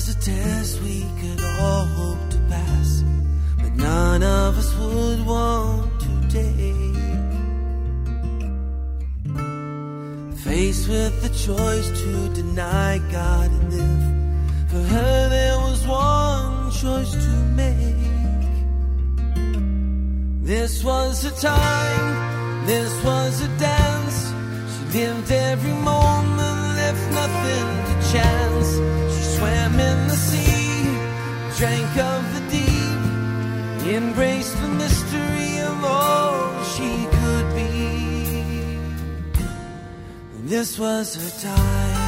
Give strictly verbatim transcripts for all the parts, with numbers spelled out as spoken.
was a test we could all hope to pass, but none of us would want to take. Faced with the choice to deny God and live, for her there was one choice to make. This was a time, this was a dance. She lived every moment, left nothing to chance. She swam in the sea, drank of the deep, embraced the mystery of all she could be. And this was her time.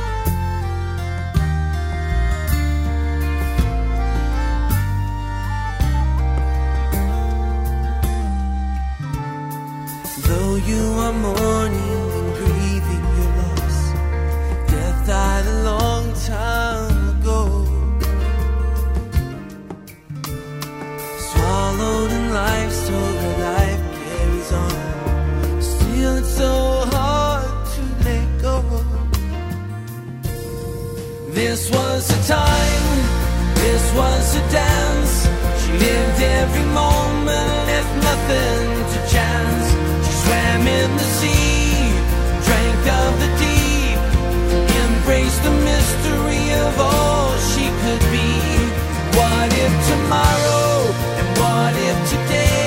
Though you are mourning and grieving your loss, death died a long time ago. Swallowed in life, so her life carries on. Still it's so hard to let go. This was a time, this was a dance. She lived every moment, left nothing to chance. Swam in the sea, drank of the deep, embraced the mystery of all she could be. What if tomorrow, and what if today